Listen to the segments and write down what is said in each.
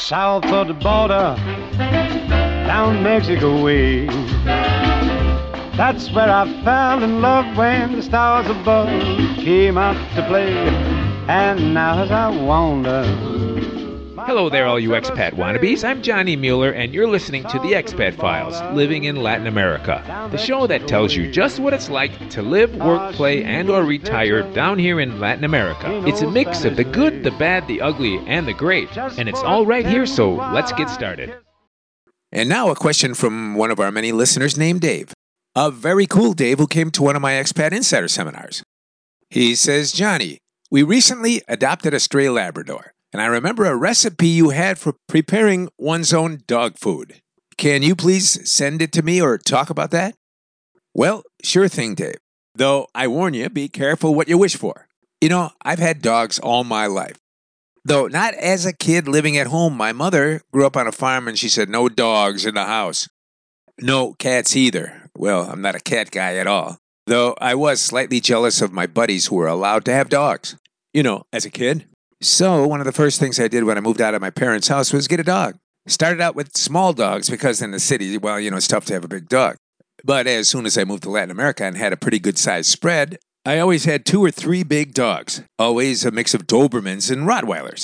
south of the border, down Mexico way. That's where I fell in love when the stars above came out to play. And now as I wander... Hello there, all you expat wannabes. I'm Johnny Mueller, and you're listening to The Expat Files, Living in Latin America, the show that tells you just what it's like to live, work, play, and or retire down here in Latin America. It's a mix of the good, the bad, the ugly, and the great, and it's all right here, so let's get started. And now a question from one of our many listeners named Dave. A very cool Dave who came to one of my Expat Insider seminars. He says, Johnny, we recently adopted a stray Labrador. And I remember a recipe you had for preparing one's own dog food. Can you please send it to me or talk about that? Well, sure thing, Dave. Though I warn you, be careful what you wish for. You know, I've had dogs all my life. Though not as a kid living at home. My mother grew up on a farm and she said no dogs in the house. No cats either. Well, I'm not a cat guy at all. Though I was slightly jealous of my buddies who were allowed to have dogs. You know, as a kid. So, one of the first things I did when I moved out of my parents' house was get a dog. Started out with small dogs because in the city, well, you know, it's tough to have a big dog. But as soon as I moved to Latin America and had a pretty good sized spread, I always had 2 or 3 big dogs. Always a mix of Dobermans and Rottweilers.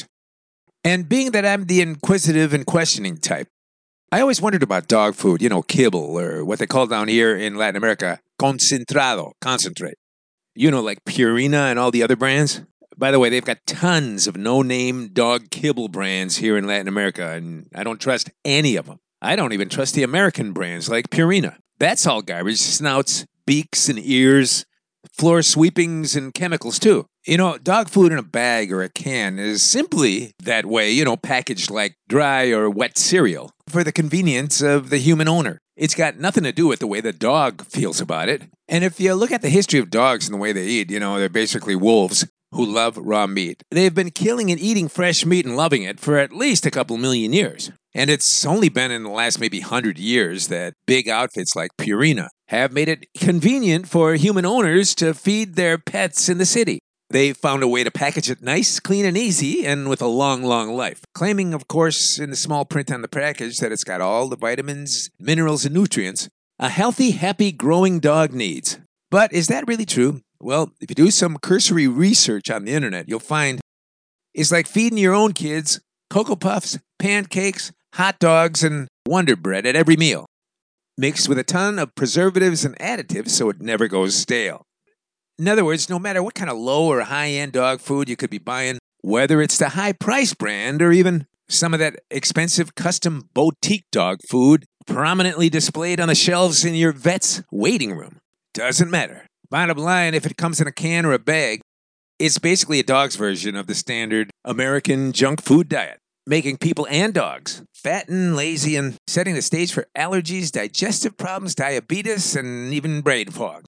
And being that I'm the inquisitive and questioning type, I always wondered about dog food, you know, kibble, or what they call down here in Latin America, concentrado, concentrate. You know, like Purina and all the other brands. By the way, they've got tons of no-name dog kibble brands here in Latin America, and I don't trust any of them. I don't even trust the American brands like Purina. That's all garbage. Snouts, beaks and ears, floor sweepings and chemicals too. You know, dog food in a bag or a can is simply that way, you know, packaged like dry or wet cereal for the convenience of the human owner. It's got nothing to do with the way the dog feels about it. And if you look at the history of dogs and the way they eat, you know, they're basically wolves who love raw meat. They've been killing and eating fresh meat and loving it for at least a couple million years. And it's only been in the last maybe 100 years that big outfits like Purina have made it convenient for human owners to feed their pets in the city. They found a way to package it nice, clean, and easy, and with a long, long life. Claiming, of course, in the small print on the package that it's got all the vitamins, minerals, and nutrients a healthy, happy, growing dog needs. But is that really true? Well, if you do some cursory research on the internet, you'll find it's like feeding your own kids Cocoa Puffs, pancakes, hot dogs, and Wonder Bread at every meal, mixed with a ton of preservatives and additives so it never goes stale. In other words, no matter what kind of low or high-end dog food you could be buying, whether it's the high-price brand or even some of that expensive custom boutique dog food prominently displayed on the shelves in your vet's waiting room, doesn't matter. Bottom line, if it comes in a can or a bag, it's basically a dog's version of the standard American junk food diet, making people and dogs fat and lazy and setting the stage for allergies, digestive problems, diabetes, and even brain fog.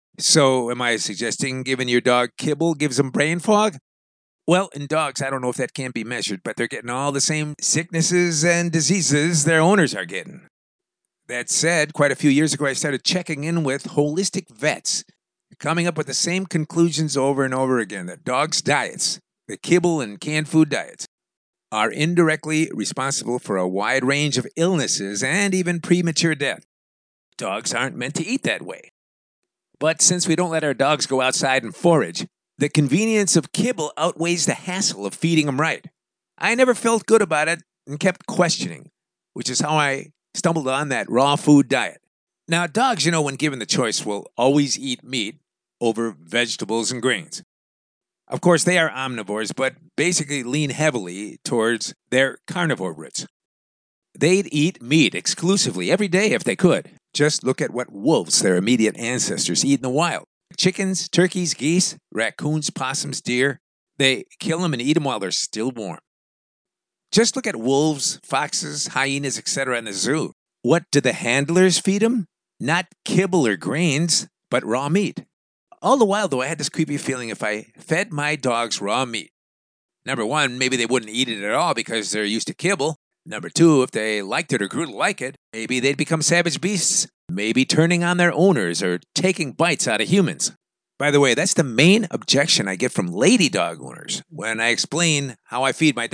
So, am I suggesting giving your dog kibble gives them brain fog? Well, in dogs, I don't know if that can be measured, but they're getting all the same sicknesses and diseases their owners are getting. That said, quite a few years ago, I started checking in with holistic vets, coming up with the same conclusions over and over again, that dogs' diets, the kibble and canned food diets, are indirectly responsible for a wide range of illnesses and even premature death. Dogs aren't meant to eat that way. But since we don't let our dogs go outside and forage, the convenience of kibble outweighs the hassle of feeding them right. I never felt good about it and kept questioning, which is how I stumbled on that raw food diet. Now, dogs, you know, when given the choice, will always eat meat over vegetables and grains. Of course, they are omnivores, but basically lean heavily towards their carnivore roots. They'd eat meat exclusively every day if they could. Just look at what wolves, their immediate ancestors, eat in the wild. Chickens, turkeys, geese, raccoons, possums, deer. They kill them and eat them while they're still warm. Just look at wolves, foxes, hyenas, etc. in the zoo. What do the handlers feed them? Not kibble or grains, but raw meat. All the while, though, I had this creepy feeling if I fed my dogs raw meat. Number one, maybe they wouldn't eat it at all because they're used to kibble. Number two, if they liked it or grew to like it, maybe they'd become savage beasts, maybe turning on their owners or taking bites out of humans. By the way, that's the main objection I get from lady dog owners when I explain how I feed my dogs.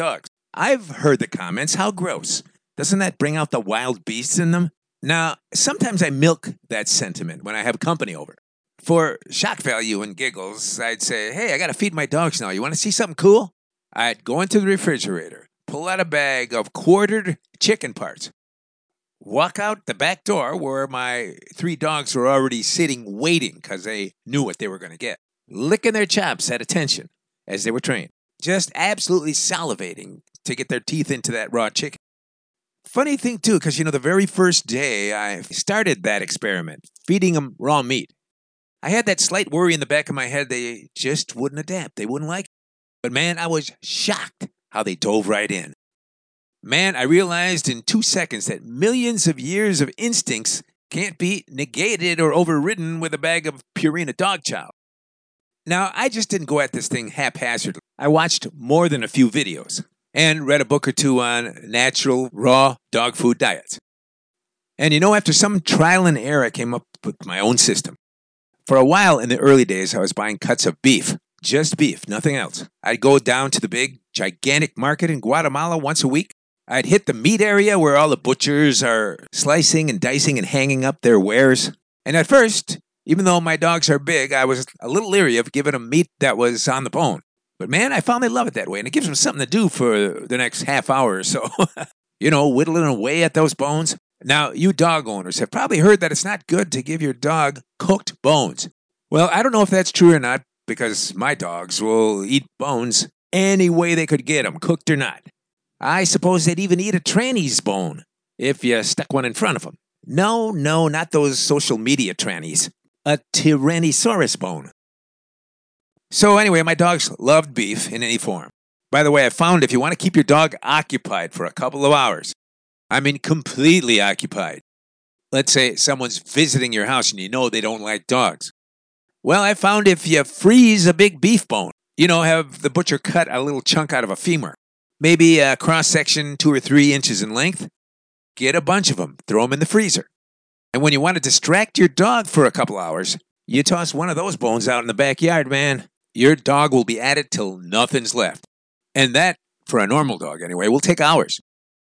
I've heard the comments, how gross. Doesn't that bring out the wild beasts in them? Now, sometimes I milk that sentiment when I have company over. For shock value and giggles, I'd say, hey, I gotta feed my dogs now. You wanna see something cool? I'd go into the refrigerator, pull out a bag of quartered chicken parts, walk out the back door where my 3 dogs were already sitting waiting because they knew what they were going to get, licking their chops at attention as they were trained, just absolutely salivating to get their teeth into that raw chicken. Funny thing, too, because, the very first day I started that experiment, feeding them raw meat, I had that slight worry in the back of my head they just wouldn't adapt. They wouldn't like it. But, man, I was shocked how they dove right in. Man, I realized in 2 seconds that millions of years of instincts can't be negated or overridden with a bag of Purina dog chow. Now, I just didn't go at this thing haphazardly. I watched more than a few videos and read a book or two on natural, raw dog food diets. And after some trial and error, I came up with my own system. For a while in the early days, I was buying cuts of beef. Just beef, nothing else. I'd go down to the big, gigantic market in Guatemala once a week. I'd hit the meat area where all the butchers are slicing and dicing and hanging up their wares. And at first, even though my dogs are big, I was a little leery of giving them meat that was on the bone. But man, I found they love it that way, and it gives them something to do for the next half hour or so. Whittling away at those bones. Now, you dog owners have probably heard that it's not good to give your dog cooked bones. Well, I don't know if that's true or not, because my dogs will eat bones any way they could get them, cooked or not. I suppose they'd even eat a tranny's bone if you stuck one in front of them. No, not those social media trannies. A Tyrannosaurus bone. So anyway, my dogs loved beef in any form. By the way, I found if you want to keep your dog occupied for a couple of hours, completely occupied. Let's say someone's visiting your house and you know they don't like dogs. Well, I found if you freeze a big beef bone, have the butcher cut a little chunk out of a femur, maybe a cross-section 2 or 3 inches in length, get a bunch of them, throw them in the freezer. And when you want to distract your dog for a couple hours, you toss one of those bones out in the backyard, man. Your dog will be at it till nothing's left. And that, for a normal dog anyway, will take hours.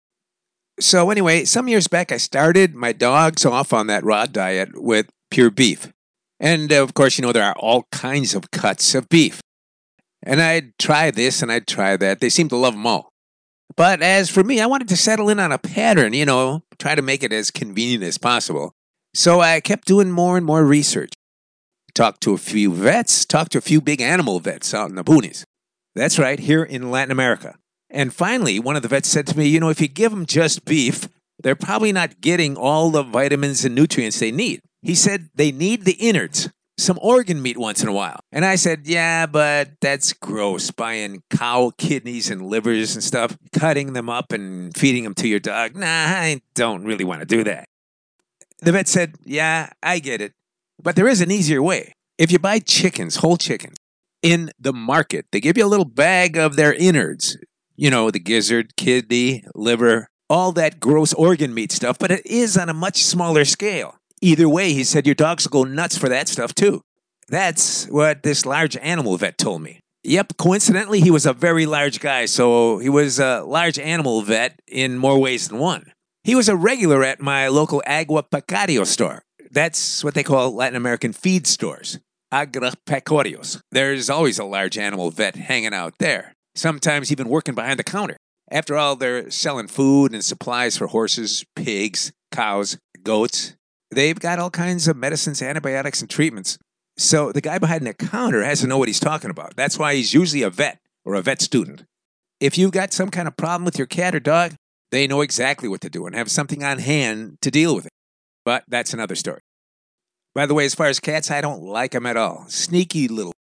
So anyway, some years back I started my dogs off on that raw diet with pure beef. And of course, there are all kinds of cuts of beef. And I'd try this and I'd try that. They seem to love them all. But as for me, I wanted to settle in on a pattern, try to make it as convenient as possible. So I kept doing more and more research. Talked to a few vets, talked to a few big animal vets out in the boonies. That's right, here in Latin America. And finally, one of the vets said to me, if you give them just beef, they're probably not getting all the vitamins and nutrients they need. He said they need the innards, some organ meat once in a while. And I said, yeah, but that's gross, buying cow kidneys and livers and stuff, cutting them up and feeding them to your dog. Nah, I don't really want to do that. The vet said, yeah, I get it. But there is an easier way. If you buy chickens, whole chickens, in the market, they give you a little bag of their innards. The gizzard, kidney, liver, all that gross organ meat stuff, but it is on a much smaller scale. Either way, he said your dogs will go nuts for that stuff too. That's what this large animal vet told me. Yep, coincidentally, he was a very large guy, so he was a large animal vet in more ways than one. He was a regular at my local agropecuario store. That's what they call Latin American feed stores, agropecuarios. There's always a large animal vet hanging out there, sometimes even working behind the counter. After all, they're selling food and supplies for horses, pigs, cows, goats. They've got all kinds of medicines, antibiotics, and treatments. So the guy behind the counter has to know what he's talking about. That's why he's usually a vet or a vet student. If you've got some kind of problem with your cat or dog, they know exactly what to do and have something on hand to deal with it. But that's another story. By the way, as far as cats, I don't like them at all. Sneaky little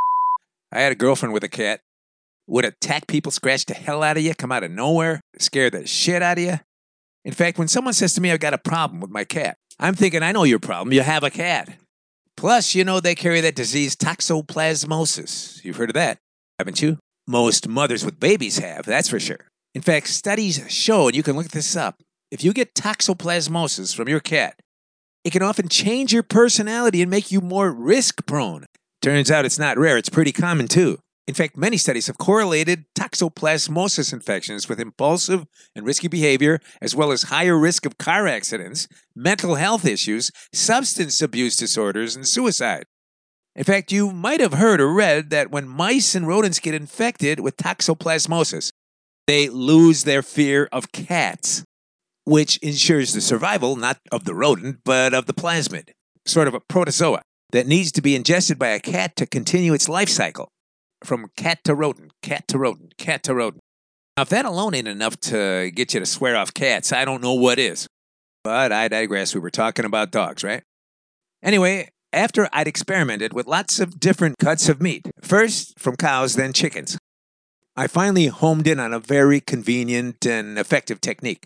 I had a girlfriend with a cat. Would attack people, scratch the hell out of you, come out of nowhere, scare the shit out of you. In fact, when someone says to me, I've got a problem with my cat, I'm thinking, I know your problem. You have a cat. Plus, they carry that disease, toxoplasmosis. You've heard of that, haven't you? Most mothers with babies have, that's for sure. In fact, studies show, and you can look this up, if you get toxoplasmosis from your cat, it can often change your personality and make you more risk-prone. Turns out it's not rare. It's pretty common, too. In fact, many studies have correlated toxoplasmosis infections with impulsive and risky behavior, as well as higher risk of car accidents, mental health issues, substance abuse disorders, and suicide. In fact, you might have heard or read that when mice and rodents get infected with toxoplasmosis, they lose their fear of cats, which ensures the survival not of the rodent, but of the plasmid, sort of a protozoa that needs to be ingested by a cat to continue its life cycle. From cat to rodent, cat to rodent, cat to rodent. Now, if that alone ain't enough to get you to swear off cats, I don't know what is. But I digress. We were talking about dogs, right? Anyway, after I'd experimented with lots of different cuts of meat, first from cows, then chickens, I finally homed in on a very convenient and effective technique.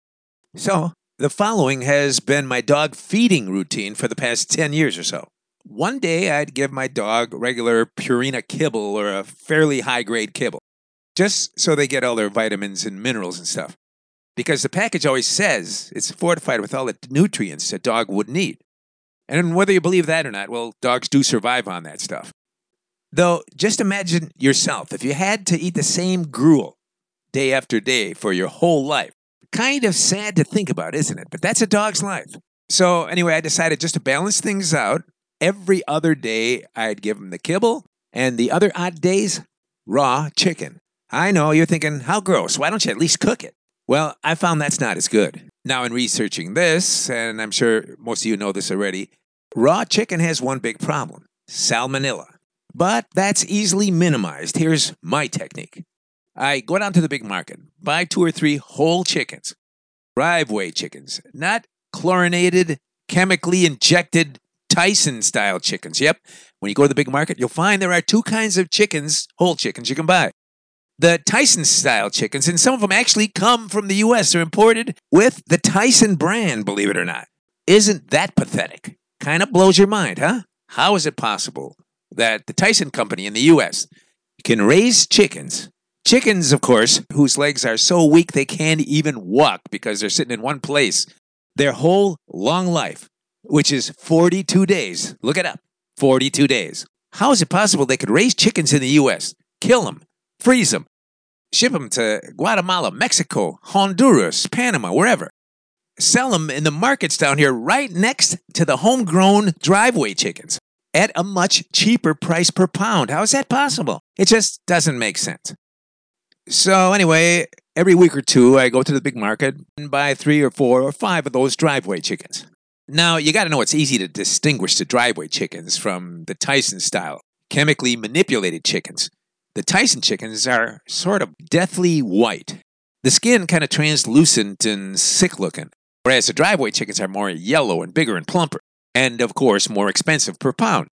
So, the following has been my dog feeding routine for the past 10 years or so. One day, I'd give my dog regular Purina kibble or a fairly high-grade kibble, just so they get all their vitamins and minerals and stuff. Because the package always says it's fortified with all the nutrients a dog would need. And whether you believe that or not, well, dogs do survive on that stuff. Though, just imagine yourself, if you had to eat the same gruel day after day for your whole life. Kind of sad to think about, isn't it? But that's a dog's life. So anyway, I decided just to balance things out. Every other day, I'd give him the kibble, and the other odd days, raw chicken. I know, you're thinking, how gross, why don't you at least cook it? Well, I found that's not as good. Now, in researching this, and I'm sure most of you know this already, raw chicken has one big problem, salmonella. But that's easily minimized. Here's my technique. I go down to the big market, buy 2 or 3 whole chickens, driveway chickens, not chlorinated, chemically injected Tyson-style chickens. Yep, when you go to the big market, you'll find there are 2 kinds of chickens, whole chickens, you can buy. The Tyson-style chickens, and some of them actually come from the U.S. They're imported with the Tyson brand, believe it or not. Isn't that pathetic? Kind of blows your mind, huh? How is it possible that the Tyson company in the U.S. can raise chickens, of course, whose legs are so weak they can't even walk because they're sitting in one place their whole long life, which is 42 days. Look it up. 42 days. How is it possible they could raise chickens in the U.S., kill them, freeze them, ship them to Guatemala, Mexico, Honduras, Panama, wherever, sell them in the markets down here right next to the homegrown driveway chickens at a much cheaper price per pound? How is that possible? It just doesn't make sense. So anyway, every week or 2, I go to the big market and buy 3 or 4 or 5 of those driveway chickens. Now, you got to know it's easy to distinguish the driveway chickens from the Tyson-style, chemically manipulated chickens. The Tyson chickens are sort of deathly white. The skin kind of translucent and sick-looking, whereas the driveway chickens are more yellow and bigger and plumper, and, of course, more expensive per pound.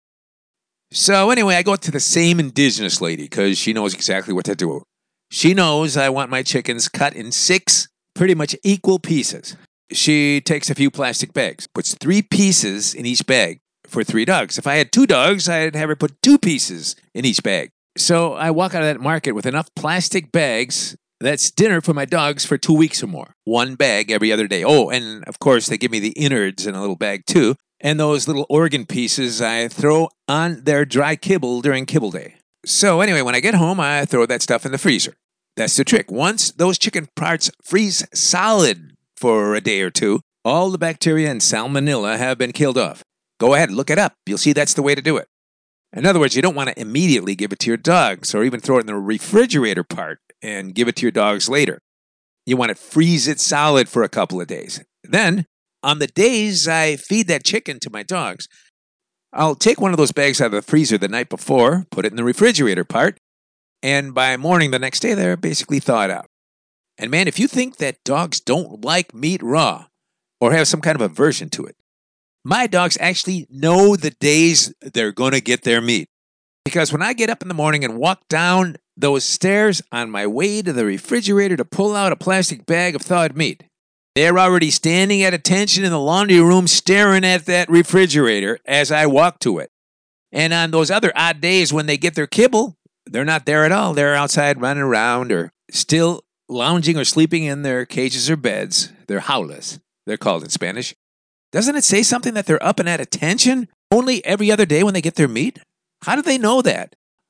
So anyway, I go to the same indigenous lady because she knows exactly what to do. She knows I want my chickens cut in 6 pretty much equal pieces. She takes a few plastic bags, puts 3 pieces in each bag for 3 dogs. If I had 2 dogs, I'd have her put 2 pieces in each bag. So I walk out of that market with enough plastic bags. That's dinner for my dogs for 2 weeks or more. 1 bag every other day. Oh, and of course, they give me the innards in a little bag too. And those little organ pieces I throw on their dry kibble during kibble day. So anyway, when I get home, I throw that stuff in the freezer. That's the trick. Once those chicken parts freeze solid for a day or 2, all the bacteria and salmonella have been killed off. Go ahead, look it up. You'll see that's the way to do it. In other words, you don't want to immediately give it to your dogs or even throw it in the refrigerator part and give it to your dogs later. You want to freeze it solid for a couple of days. Then, on the days I feed that chicken to my dogs, I'll take one of those bags out of the freezer the night before, put it in the refrigerator part, and by morning the next day, they're basically thawed out. And man, if you think that dogs don't like meat raw or have some kind of aversion to it, my dogs actually know the days they're going to get their meat. Because when I get up in the morning and walk down those stairs on my way to the refrigerator to pull out a plastic bag of thawed meat, they're already standing at attention in the laundry room staring at that refrigerator as I walk to it. And on those other odd days when they get their kibble, they're not there at all. They're outside running around or still lounging or sleeping in their cages or beds. They're jaulas, they're called in Spanish. Doesn't it say something that they're up and at attention only every other day when they get their meat? How do they know that?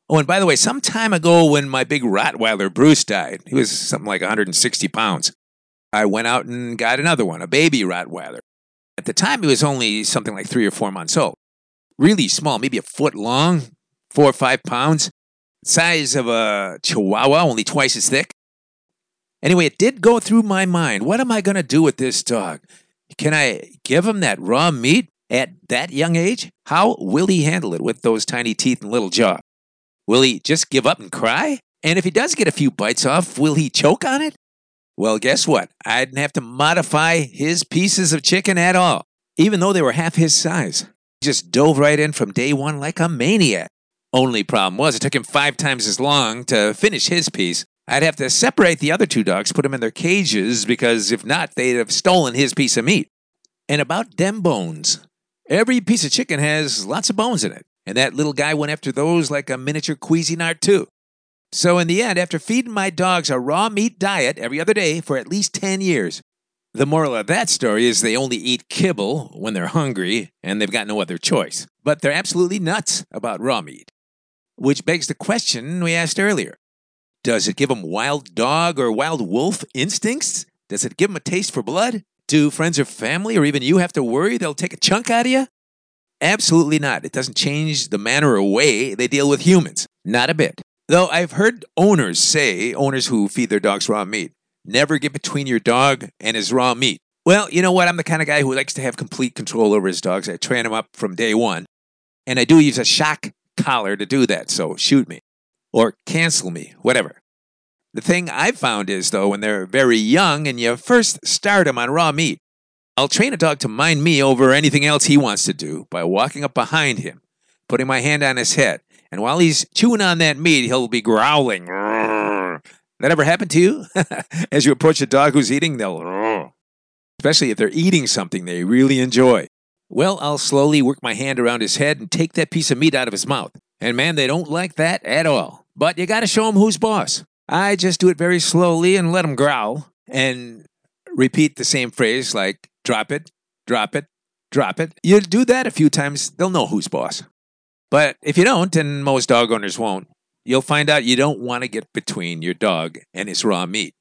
Oh, and by the way, some time ago when my big Rottweiler Bruce died, he was something like 160 pounds, I went out and got another one, a baby Rottweiler. At the time, he was only something like 3 or 4 months old. Really small, maybe a foot long, 4 or 5 pounds. Size of a Chihuahua, only twice as thick. Anyway, it did go through my mind. What am I going to do with this dog? Can I give him that raw meat at that young age? How will he handle it with those tiny teeth and little jaw? Will he just give up and cry? And if he does get a few bites off, will he choke on it? Well, guess what? I didn't have to modify his pieces of chicken at all, even though they were half his size. He just dove right in from day one like a maniac. Only problem was it took him 5 times as long to finish his piece. I'd have to separate the other 2 dogs, put them in their cages, because if not, they'd have stolen his piece of meat. And about them bones. Every piece of chicken has lots of bones in it. And that little guy went after those like a miniature Cuisinart too. So in the end, after feeding my dogs a raw meat diet every other day for at least 10 years, the moral of that story is they only eat kibble when they're hungry and they've got no other choice. But they're absolutely nuts about raw meat. Which begs the question we asked earlier. Does it give them wild dog or wild wolf instincts? Does it give them a taste for blood? Do friends or family or even you have to worry they'll take a chunk out of you? Absolutely not. It doesn't change the manner or way they deal with humans. Not a bit. Though I've heard owners who feed their dogs raw meat, never get between your dog and his raw meat. Well, you know what? I'm the kind of guy who likes to have complete control over his dogs. I train them up from day one. And I do use a shock collar to do that, so shoot me. Or cancel me, whatever. The thing I've found is, though, when they're very young and you first start them on raw meat, I'll train a dog to mind me over anything else he wants to do by walking up behind him, putting my hand on his head, and while he's chewing on that meat, he'll be growling. That ever happened to you? As you approach a dog who's eating, they'll especially if they're eating something they really enjoy. Well, I'll slowly work my hand around his head and take that piece of meat out of his mouth. And man, they don't like that at all. But you gotta show them who's boss. I just do it very slowly and let them growl and repeat the same phrase like, drop it, drop it, drop it. You do that a few times, they'll know who's boss. But if you don't, and most dog owners won't, you'll find out you don't want to get between your dog and his raw meat.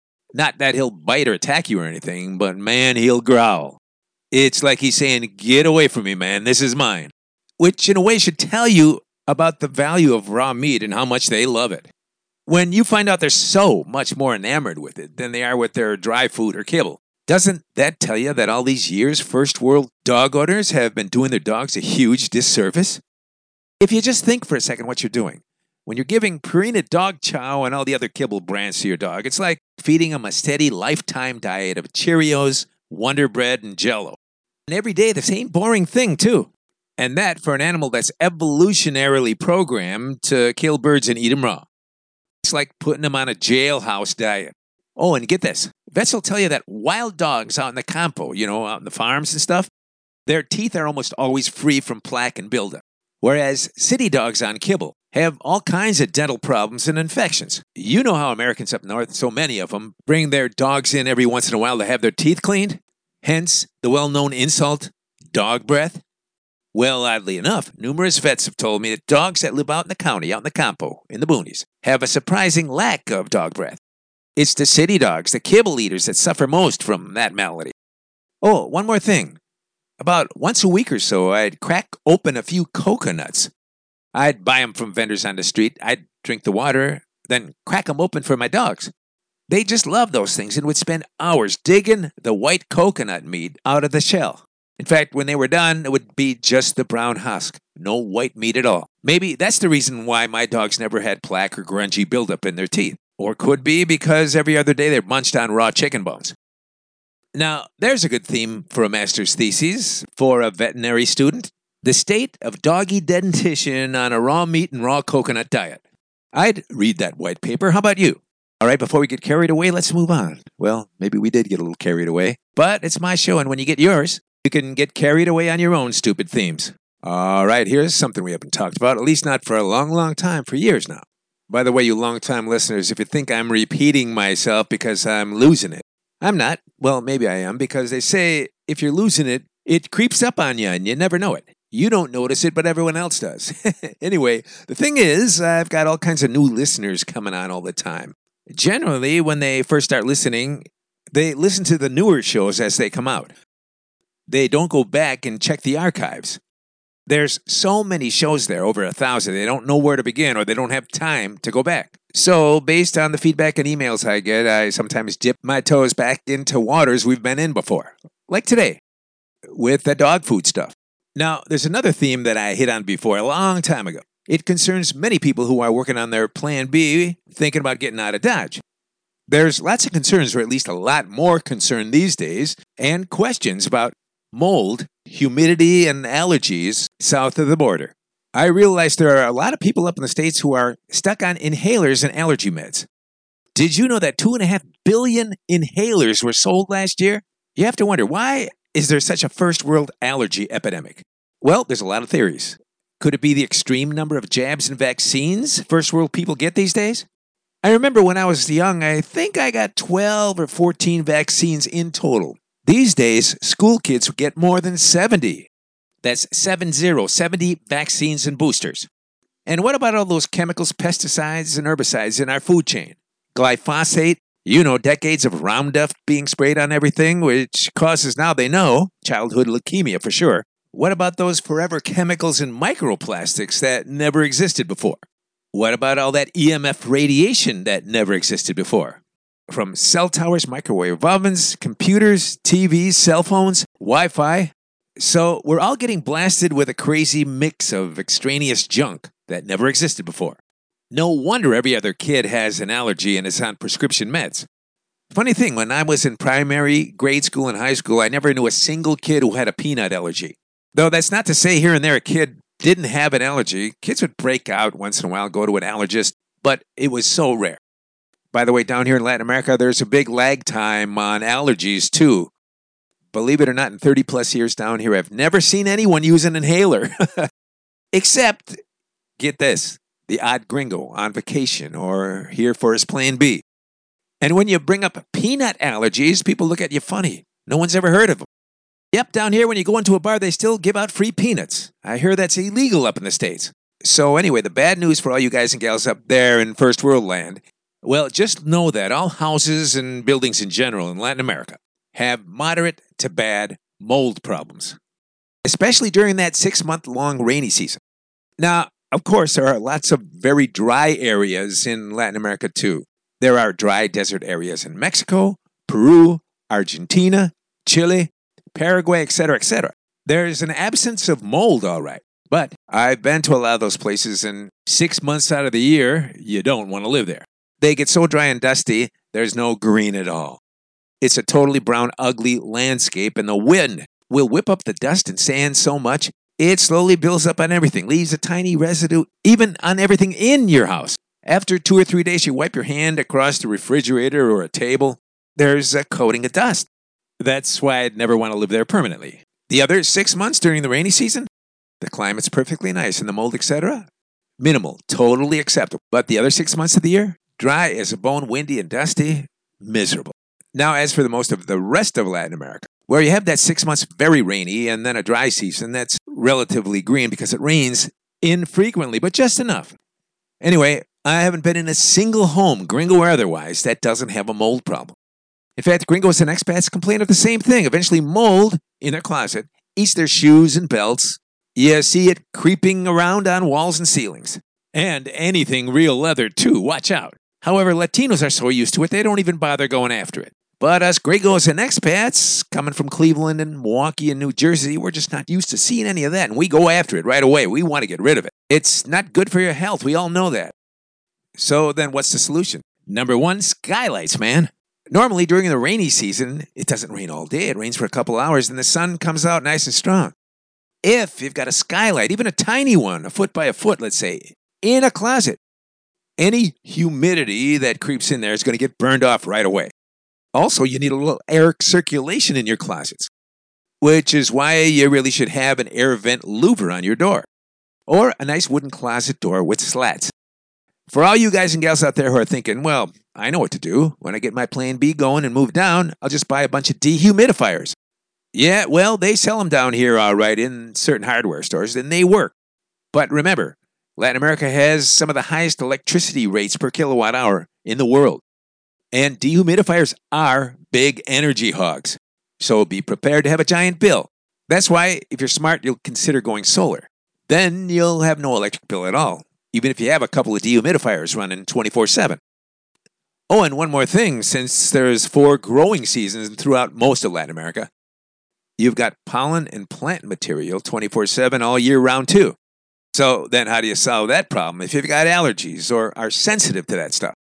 Not that he'll bite or attack you or anything, but man, he'll growl. It's like he's saying, get away from me, man, this is mine. Which in a way should tell you about the value of raw meat and how much they love it. When you find out they're so much more enamored with it than they are with their dry food or kibble, doesn't that tell you that all these years first world dog owners have been doing their dogs a huge disservice? If you just think for a second what you're doing, when you're giving Purina dog chow and all the other kibble brands to your dog, it's like feeding him a steady lifetime diet of Cheerios, Wonder Bread, and Jell-O. And every day the same boring thing, too. And that for an animal that's evolutionarily programmed to kill birds and eat them raw. It's like putting them on a jailhouse diet. Oh, and get this. Vets will tell you that wild dogs out in the campo, out in the farms and stuff, their teeth are almost always free from plaque and buildup. Whereas city dogs on kibble have all kinds of dental problems and infections. You know how Americans up north, so many of them, bring their dogs in every once in a while to have their teeth cleaned? Hence, the well-known insult, dog breath. Well, oddly enough, numerous vets have told me that dogs that live out in the county, out in the campo, in the boonies, have a surprising lack of dog breath. It's the city dogs, the kibble eaters, that suffer most from that malady. Oh, one more thing. About once a week or so, I'd crack open a few coconuts. I'd buy them from vendors on the street, I'd drink the water, then crack them open for my dogs. They just love those things and would spend hours digging the white coconut meat out of the shell. In fact, when they were done, it would be just the brown husk. No white meat at all. Maybe that's the reason why my dogs never had plaque or grungy buildup in their teeth. Or could be because every other day they're munched on raw chicken bones. Now, there's a good theme for a master's thesis for a veterinary student. The state of doggy dentition on a raw meat and raw coconut diet. I'd read that white paper. How about you? All right, before we get carried away, let's move on. Well, maybe we did get a little carried away. But it's my show, and when you get yours, you can get carried away on your own stupid themes. All right, here's something we haven't talked about, at least not for a long, long time, for years now. By the way, you long-time listeners, if you think I'm repeating myself because I'm losing it, I'm not. Well, maybe I am, because they say if you're losing it, it creeps up on you and you never know it. You don't notice it, but everyone else does. Anyway, the thing is, I've got all kinds of new listeners coming on all the time. Generally, when they first start listening, they listen to the newer shows as they come out. They don't go back and check the archives. There's so many shows there, over 1,000, they don't know where to begin or they don't have time to go back. So, based on the feedback and emails I get, I sometimes dip my toes back into waters we've been in before. Like today, with the dog food stuff. Now, there's another theme that I hit on before a long time ago. It concerns many people who are working on their Plan B, thinking about getting out of Dodge. There's lots of concerns, or at least a lot more concern these days, and questions about mold, humidity, and allergies south of the border. I realize there are a lot of people up in the States who are stuck on inhalers and allergy meds. Did you know that 2.5 billion inhalers were sold last year? You have to wonder, why is there such a first world allergy epidemic? Well, there's a lot of theories. Could it be the extreme number of jabs and vaccines first world people get these days? I remember when I was young, I think I got 12 or 14 vaccines in total. These days, school kids get more than 70. That's 70 vaccines and boosters. And what about all those chemicals, pesticides, and herbicides in our food chain? Glyphosate, decades of Roundup being sprayed on everything, which causes, now they know, childhood leukemia for sure. What about those forever chemicals and microplastics that never existed before? What about all that EMF radiation that never existed before? From cell towers, microwave ovens, computers, TVs, cell phones, Wi-Fi. So we're all getting blasted with a crazy mix of extraneous junk that never existed before. No wonder every other kid has an allergy and is on prescription meds. Funny thing, when I was in primary, grade school, and high school, I never knew a single kid who had a peanut allergy. Though that's not to say here and there a kid didn't have an allergy. Kids would break out once in a while, go to an allergist, but it was so rare. By the way, down here in Latin America, there's a big lag time on allergies, too. Believe it or not, in 30 plus years down here, I've never seen anyone use an inhaler. Except, get this, the odd gringo on vacation or here for his Plan B. And when you bring up peanut allergies, people look at you funny. No one's ever heard of them. Yep, down here, when you go into a bar, they still give out free peanuts. I hear that's illegal up in the States. So anyway, the bad news for all you guys and gals up there in first world land, well, just know that all houses and buildings in general in Latin America have moderate to bad mold problems, especially during that 6-month-long rainy season. Now, of course, there are lots of very dry areas in Latin America, too. There are dry desert areas in Mexico, Peru, Argentina, Chile, Paraguay, etc., etc. There's an absence of mold, all right. But I've been to a lot of those places, and 6 months out of the year, you don't want to live there. They get so dry and dusty, there's no green at all. It's a totally brown, ugly landscape, and the wind will whip up the dust and sand so much, it slowly builds up on everything, leaves a tiny residue, even on everything in your house. After 2 or 3 days, you wipe your hand across the refrigerator or a table, there's a coating of dust. That's why I'd never want to live there permanently. The other 6 months during the rainy season, the climate's perfectly nice, and the mold, etc., minimal, totally acceptable. But the other 6 months of the year, dry as a bone, windy and dusty, miserable. Now, as for the most of the rest of Latin America, where you have that 6 months very rainy and then a dry season that's relatively green because it rains infrequently, but just enough. Anyway, I haven't been in a single home, gringo or otherwise, that doesn't have a mold problem. In fact, gringos and expats complain of the same thing. Eventually, mold in their closet eats their shoes and belts. You see it creeping around on walls and ceilings. And anything real leather, too. Watch out. However, Latinos are so used to it, they don't even bother going after it. But us gringos and expats, coming from Cleveland and Milwaukee and New Jersey, we're just not used to seeing any of that, and we go after it right away. We want to get rid of it. It's not good for your health. We all know that. So then what's the solution? Number 1, skylights, man. Normally, during the rainy season, it doesn't rain all day. It rains for a couple hours, and the sun comes out nice and strong. If you've got a skylight, even a tiny one, a foot by a foot, let's say, in a closet, any humidity that creeps in there is going to get burned off right away. Also, you need a little air circulation in your closets, which is why you really should have an air vent louver on your door, or a nice wooden closet door with slats. For all you guys and gals out there who are thinking, well, I know what to do. When I get my Plan B going and move down, I'll just buy a bunch of dehumidifiers. Yeah, well, they sell them down here all right in certain hardware stores, and they work. But remember, Latin America has some of the highest electricity rates per kilowatt hour in the world. And dehumidifiers are big energy hogs. So be prepared to have a giant bill. That's why, if you're smart, you'll consider going solar. Then you'll have no electric bill at all, even if you have a couple of dehumidifiers running 24/7. Oh, and one more thing, since there's 4 growing seasons throughout most of Latin America, you've got pollen and plant material 24/7 all year round too. So then how do you solve that problem if you've got allergies or are sensitive to that stuff?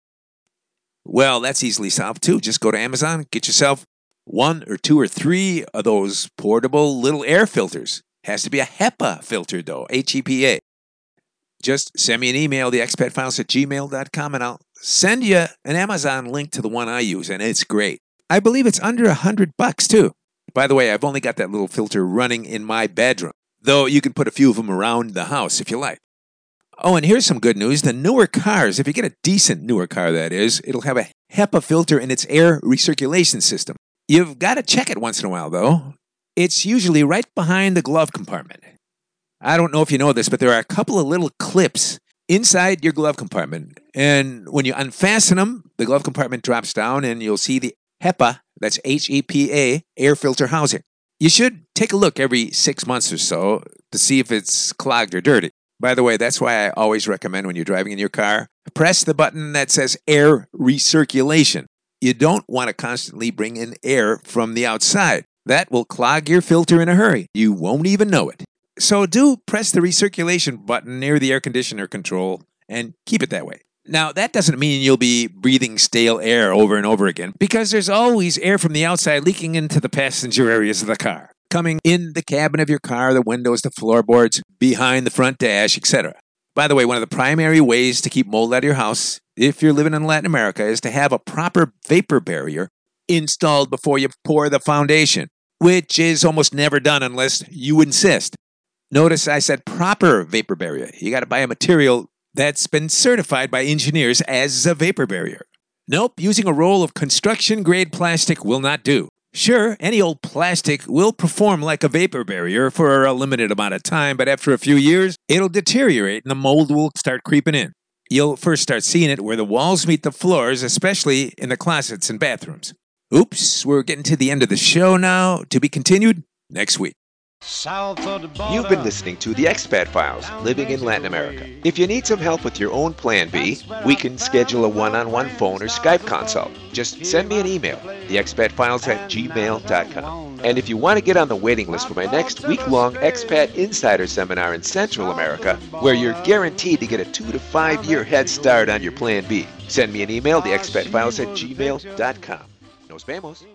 Well, that's easily solved too. Just go to Amazon, get yourself 1 or 2 or 3 of those portable little air filters. Has to be a HEPA filter though, HEPA. Just send me an email, theexpatfiles@gmail.com, and I'll send you an Amazon link to the one I use, and it's great. I believe it's under $100 too. By the way, I've only got that little filter running in my bedroom, though you can put a few of them around the house if you like. Oh, and here's some good news. The newer cars, if you get a decent newer car that is, it'll have a HEPA filter in its air recirculation system. You've got to check it once in a while, though. It's usually right behind the glove compartment. I don't know if you know this, but there are a couple of little clips inside your glove compartment. And when you unfasten them, the glove compartment drops down and you'll see the HEPA, that's HEPA, air filter housing. You should take a look every 6 months or so to see if it's clogged or dirty. By the way, that's why I always recommend when you're driving in your car, press the button that says air recirculation. You don't want to constantly bring in air from the outside. That will clog your filter in a hurry. You won't even know it. So do press the recirculation button near the air conditioner control and keep it that way. Now, that doesn't mean you'll be breathing stale air over and over again, because there's always air from the outside leaking into the passenger areas of the car, coming in the cabin of your car, the windows, the floorboards, behind the front dash, etc. By the way, one of the primary ways to keep mold out of your house, if you're living in Latin America, is to have a proper vapor barrier installed before you pour the foundation, which is almost never done unless you insist. Notice I said proper vapor barrier. You got to buy a material that's been certified by engineers as a vapor barrier. Nope, using a roll of construction-grade plastic will not do. Sure, any old plastic will perform like a vapor barrier for a limited amount of time, but after a few years, it'll deteriorate and the mold will start creeping in. You'll first start seeing it where the walls meet the floors, especially in the closets and bathrooms. Oops, we're getting to the end of the show now. To be continued next week. You've been listening to The Expat Files, Living in Latin America. If you need some help with your own Plan B, we can schedule a one-on-one phone or Skype consult. Just send me an email, theexpatfiles@gmail.com. And if you want to get on the waiting list for my next week-long Expat Insider Seminar in Central America, where you're guaranteed to get a 2 to 5 year head start on your Plan B, send me an email, theexpatfiles@gmail.com. Nos vemos.